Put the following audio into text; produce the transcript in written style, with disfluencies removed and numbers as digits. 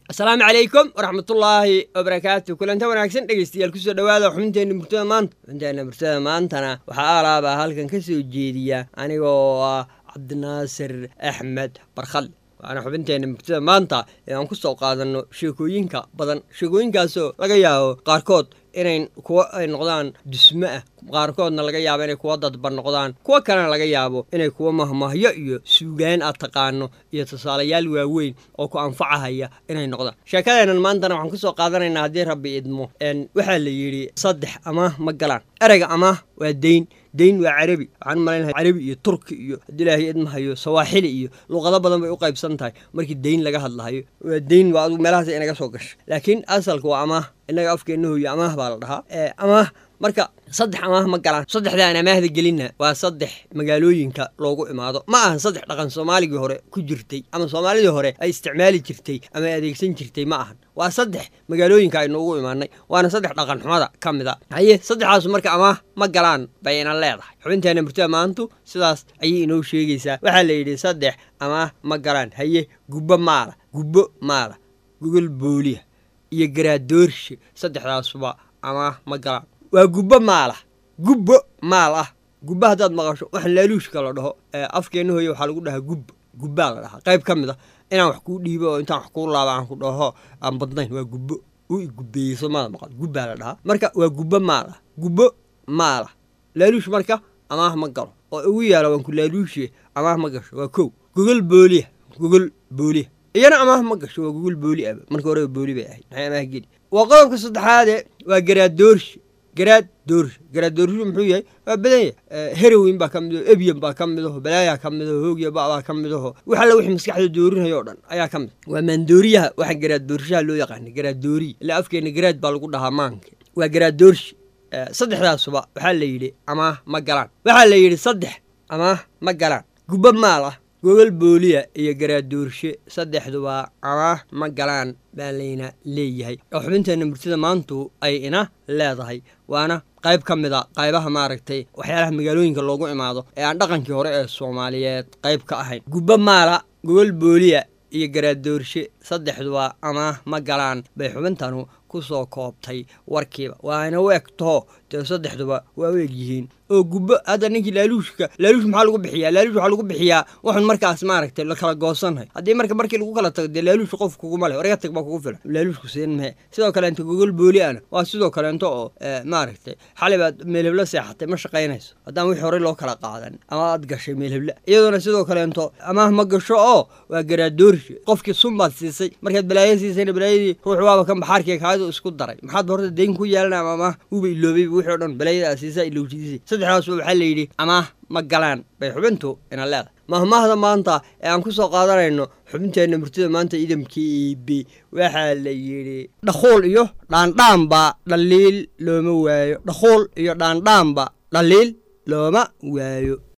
السلام عليكم ورحمة الله وبركاته. كل أنت وناكسن دقيستيال كسر دوادا وحمنتين مرتدى مانت وحمنتين مرتدى مانتنا وحالا بهالكن كسر جيدية أنا عبد الناصر أحمد برخل أنا حبنتين مرتدى مانتا يعني كسر قادنو شيكوينكا بدن شيكوينكاسو لقياو قاركود إنين كوا نقدان دسمة qaarkoodna laga yaabo inay kuwa dadban noqdaan kuwa kalena laga yaabo inay kuwa mahmahyo iyo suugaan aad taqaano iyo tusaalayaal waaweyn oo ku anfacaya inay noqdaan sheekadeenan maantana waxaan ku soo qaadanaynaa haddii rabbi idmo waxaa la yidhi saddex ama ma galaan erayga ama waa deyn waa carabi waxaan u malaynahay carabi iyo turki iyo haddii ilaahay idmahayo sawaaxili iyo luqado badan bay u qaybsan tahay markii deyn laga hadlahayo waa deyn waa adigu meelahaas inaga soo gashay laakiin asalku waa amaah innaga afkeenna hooyo amaah baa la dhahaa amaah marka saddex amaah ma galaan saddexdaan amaahda gelinna waa saddex magaalooyinka loogu imaado ma ahan saddex dhaqan Soomaaligii hore ku jirtay ama Soomaalidii hore ay isticmaali jirtay ama adeegsan jirtay ma ahan waa saddex magaalooyinka ay noogu imaanay waana saddex dhaqan xumada kamida haye saddexaas marka amaah ma galaan bayna leedahay xubinteena murtada maantu sidaas ayay inoo sheegaysaa waxa la yiri saddex amaah ma galaan haye gubbo maala gugul booliya iyo garaadoorshe saddexdaasba amaah ma galaan waa gubbo maal ah gubba hadaad maqasho wax laaluushka la dhaho afkeena hooyo waxa lagu dhahaa gubba la dhahaa qayb kamid ah inaan wax ku dhiibo oo intaan wax ku laabaan ku dhaho aan badnayn waa gubbo uu gubbeeyso ma maqal gubba la dhahaa marka waa gubbo maal ah laaluush marka amaah ma galo oo ugu yaala waan ku laaluushe amaah ma gasho waa kow gugul booliya iyana amaah ma gasho waa gugul booliya marka hore booli bay ahayd maxay amaah geli waa qodobka saddexaad waa garaadoorshe muxuu yahay waa badan yahay heroin baa kamid ah ebiyan baa kamid ah balaaya kamid ah hoogya baa kamid ah waxa la wixii maskaxda doorinayo oo dhan ayaa kamid waa mandooriyaha waxa garaadoorshaha loo yaqaan garaaddoori la afkeena garaad baa lagu dhahaa maanka waa garaaddoorshi saddexdaasba waxa la yiri amaah ma galaan waxa la yiri saddex amaah ma galaan gubba maal ah gogol booliya iyo garaadoorshe saddexduba amaah ma galaan baa layna leeyahay oo xubinteena murtida maantu ay ina leedahay waana qayb ka mid ah qaybaha maaragtay waxyaalaha magaalooyinka loogu imaado ee aan dhaqankii hore ee Soomaaliyeed qayb ka ahayn gubba maala gogol booliya iyo garaadoorshe saddexduba amaah ma galaan bay xubintanu ku soo koobtay warkiiba waana u egto saddexduba waa u egyihiin oo gubbo hadda ninkii laaluush maxaa lagu bixiyaa laaluush waxa lagu bixiyaa waxaan markaas maaragtay la kala goosanay haddii markii lagu kala tago laaluush qof kugu male wariga tag baa kugu filan laaluushku seen ma sidoo kale inta gogol booli ana waa sidoo kale inta oo maaragtay xalibaad meelhabla seexatay ma shaqaynayso haddaan wixii hore loo kala qaadan ama aad gashay meelhabla iyaduna sidoo kale inta amaah ma gasho oo waa garaadoorshe qofkii sumbaad siisay markaad balaayo siisayna balaayadii ruux waaba kan baxaarkii kaadu isku daray maxaad horta deyn ku yeelanaa ama uba iloobay wixii dhan balaayada siisay ilowjidisay saddexdaas waxa la yiri amaah ma galaan bay xubintu ina leedahay mahmaahda maanta ee aan ku soo qaadanayno xubinteena murtida maanta idamkii waxa la yiri dhaxool iyo dhaandhaanba dhaliil looma waayo